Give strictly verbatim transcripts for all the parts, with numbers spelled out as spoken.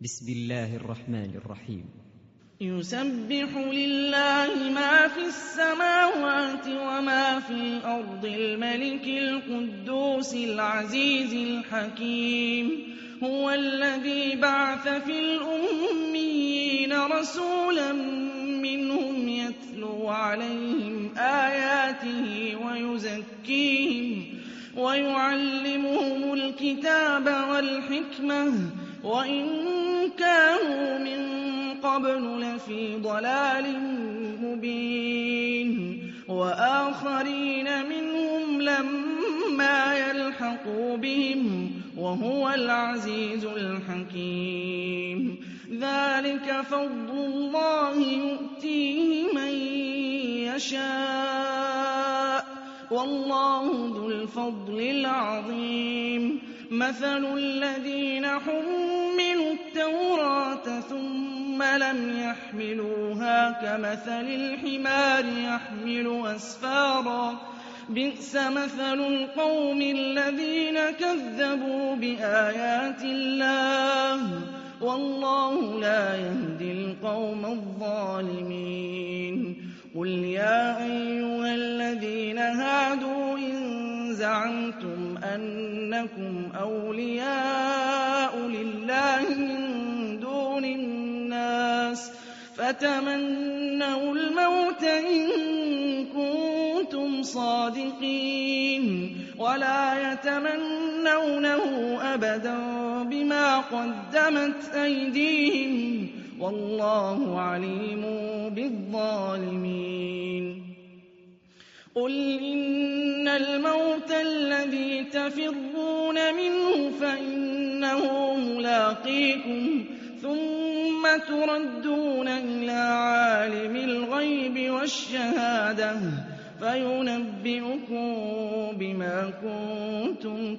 بسم الله الرحمن الرحيم. يسبح لله ما في السماوات وما في الأرض الملك القدوس العزيز الحكيم. هو الذي بعث في الأميين رسولا منهم يتلو عليهم آياته ويزكيهم ويعلمهم الكتاب والحكمة وإن كانوا من قبل لفي ضلال مبين. وآخرين منهم لما يلحقوا بهم وهو العزيز الحكيم. ذلك فضل الله يؤتيه من يشاء والله ذو الفضل العظيم. مثل الذين حملوا التوراة ثم لم يحملوها كمثل الحمار يحمل أسفارا بئس مثل القوم الذين كذبوا بآيات الله والله لا يهدي القوم الظالمين. قل يا أيها الذين هادوا إن زعمتم أنكم أولياء لله من دون الناس فتمنوا الموت إن كنتم صادقين ولا يتمنونه أبدا بما قدمت أيديهم والله عليم بالظالمين. قل إن الموت الذي تفرون منه فإنه ملاقيكم ثم تردون إلى عالم الغيب والشهادة فينبئكم بما كنتم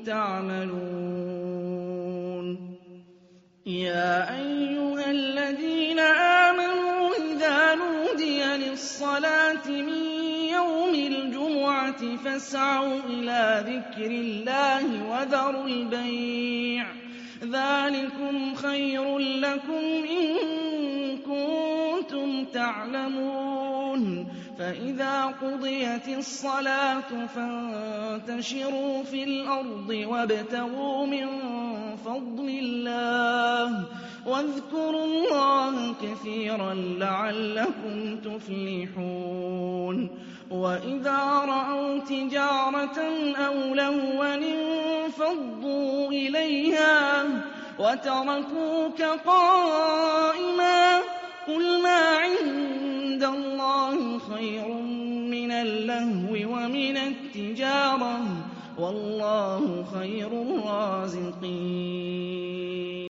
تعملون. يا أيها الذين آمنوا إذا نودي للصلاة من يوم الجمعة فاسعوا إلى ذكر الله وذروا البيع ذلكم خير لكم إن كنتم تعلمون. فإذا قضيت الصلاة فانتشروا في الأرض وابتغوا من فضل الله واذكروا الله كثيرا لعلكم تفلحون. وإذا رأوا تجارة أو لهوا انفضوا إليها وتركوك قائما قل ما عند الله خير من اللهو ومن التجارة والله خير الرازقين.